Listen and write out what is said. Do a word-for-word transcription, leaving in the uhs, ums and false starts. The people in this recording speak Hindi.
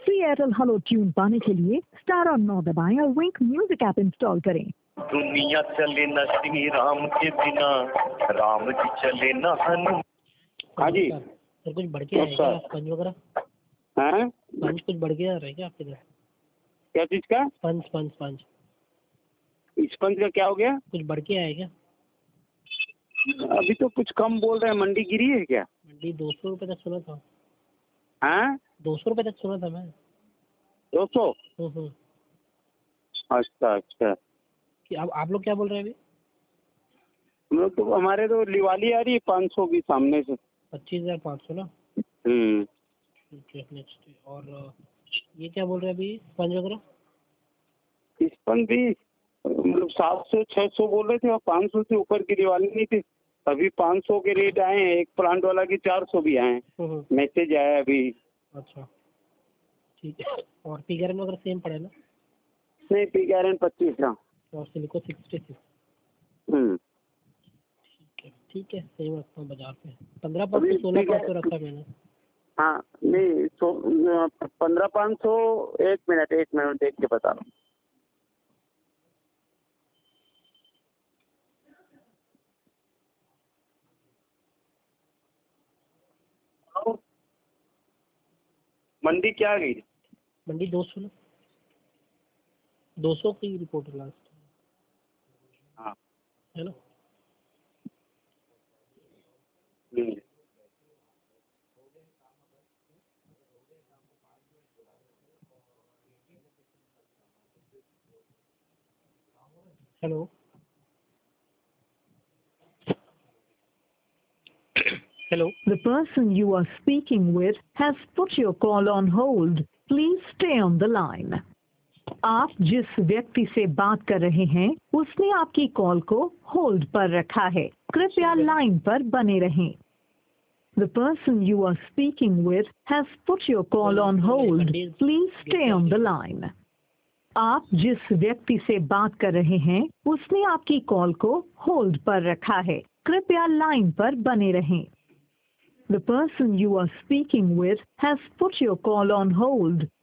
फ्री एयरटेल हेलो ट्यून पाने के लिए स्टार और नौ दबाएं और विंक म्यूजिक ऐप इंस्टॉल करें। दुनिया चले न श्री राम के बिना, राम जी चले न हनुमान। हाँ जी सर, कुछ बढ़ के आया क्या पंच वगैरह? हाँ पंच कुछ बढ़ के आ रहा है क्या आपके इधर? क्या चीज का पंच पंच पंच इस पंच का क्या हो गया? कुछ बढ़ के आया क्या? अभी तो कुछ कम बोल रहे हैं। मंडी गिरी है क्या? मंडी दो सौ रुपये तक सुना था। हाँ दो सौ रुपये तक सुना था मैं। दो सौ? हम्म। अच्छा अच्छा। कि अब आप लोग क्या बोल रहे हैं अभी? हम लोग तो हमारे तो लिवाली आ रही है पाँच सौ की सामने से। पच्चीस हजार पाँच सौ ना। हम्म ठीक है नेक्स्ट। और ये क्या बोल रहे हैं अभी स्पंज वगैरह? इस पंच भी मतलब सात सौ छह सौ बोल रहे थे और पाँच सौ से ऊपर की दिवाली नहीं थी। अभी पाँच सौ के रेट आए हैं। एक प्लांट वाला की चार सौ भी आए हैं। मैसेज आया अभी। अच्छा ठीक है। और पी गैरन वगैरह सेम पड़े ना? नहीं पी गैरन पच्चीस का और सिलिको सिक्सटी सिक्स। हम्म ठीक है ठीक है सही रखता हूँ बाजार पे। पंद्रह पाँच सौ सोलह पाँच सौ रखा मैंने। हाँ नहीं सो पंद्रह पाँच सौ। एक मिनट एक मिनट देख के बता रहा हूँ। मंडी क्या गई? मंडी दो सौ ना। दो सौ की रिपोर्ट है लास्ट। हाँ है ना। Hello hello. The person you are speaking with has put your call on hold. Please stay on the line. आप जिस व्यक्ति से बात कर रहे हैं उसने आपकी कॉल को होल्ड पर रखा है। कृपया लाइन पर बने रहें। The person you are speaking with has put your call on hold. Please stay on the line. आप जिस व्यक्ति से बात कर रहे हैं उसने आपकी कॉल को होल्ड पर रखा है। कृपया लाइन पर बने रहें। The person you are speaking with has put your call on hold.